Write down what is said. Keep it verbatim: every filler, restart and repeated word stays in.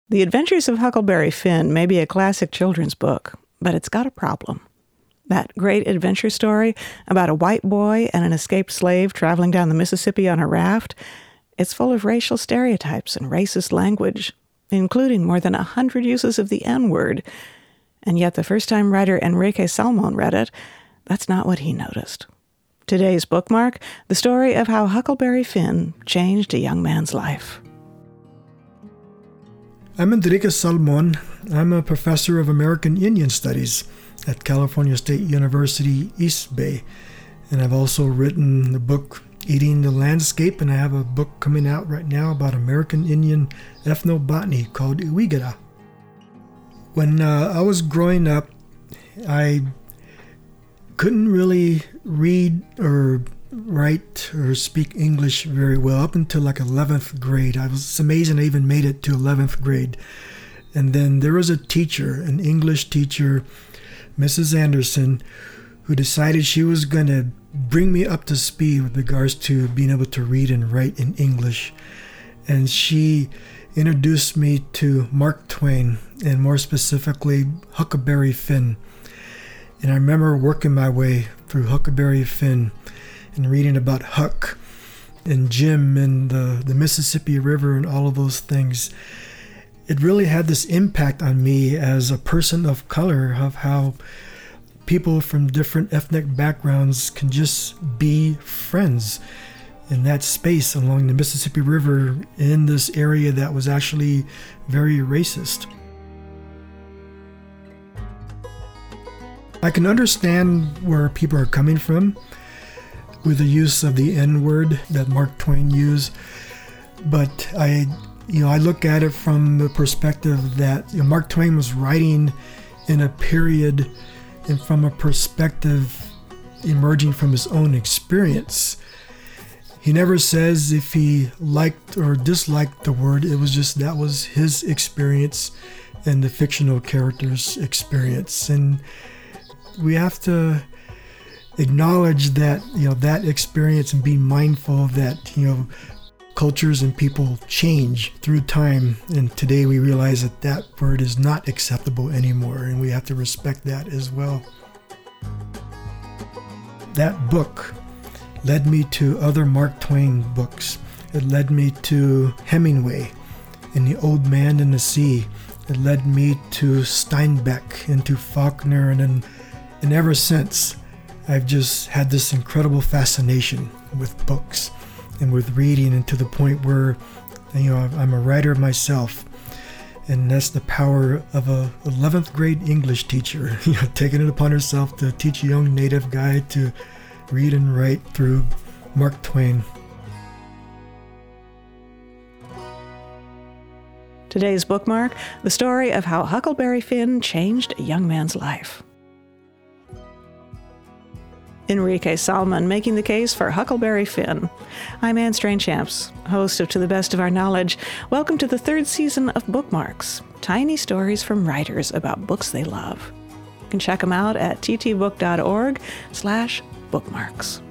The Adventures of Huckleberry Finn may be a classic children's book, but it's got a problem. That great adventure story about a white boy and an escaped slave traveling down the Mississippi on a raft, it's full of racial stereotypes and racist language, including more than a hundred uses of the N-word. And yet the first-time writer Enrique Salmon read it, that's not what he noticed. Today's bookmark, the story of how Huckleberry Finn changed a young man's life. I'm Enrique Salmon. I'm a professor of American Indian Studies at California State University, East Bay. And I've also written the book Eating the Landscape, and I have a book coming out right now about American Indian ethnobotany called Iwigara. When uh, I was growing up, I couldn't really read or write or speak English very well up until like eleventh grade. I was it's amazing I even made it to eleventh grade. And then there was a teacher, an English teacher, Missus Anderson, who decided she was going to bring me up to speed with regards to being able to read and write in English. And she introduced me to Mark Twain, and more specifically Huckleberry Finn. And I remember working my way through Huckleberry Finn and reading about Huck and Jim and the, the Mississippi River and all of those things. It really had this impact on me as a person of color, of how people from different ethnic backgrounds can just be friends in that space along the Mississippi River in this area that was actually very racist. I can understand where people are coming from with the use of the N-word that Mark Twain used, but I, you know, I look at it from the perspective that you know, Mark Twain was writing in a period and from a perspective emerging from his own experience. He never says if he liked or disliked the word. It was just that was his experience and the fictional character's experience. And we have to acknowledge that, you know, that experience and be mindful that, you know, cultures and people change through time. And today we realize that that word is not acceptable anymore, and we have to respect that as well. That book led me to other Mark Twain books. It led me to Hemingway and The Old Man and the Sea. It led me to Steinbeck and to Faulkner, and then And ever since, I've just had this incredible fascination with books and with reading, and to the point where, you know, I'm a writer myself. And that's the power of a eleventh grade English teacher, you know, taking it upon herself to teach a young native guy to read and write through Mark Twain. Today's bookmark, the story of how Huckleberry Finn changed a young man's life. Enrique Salmon making the case for Huckleberry Finn. I'm Anne Strainchamps, host of To the Best of Our Knowledge. Welcome to the third season of Bookmarks, tiny stories from writers about books they love. You can check them out at ttbook.org slash bookmarks.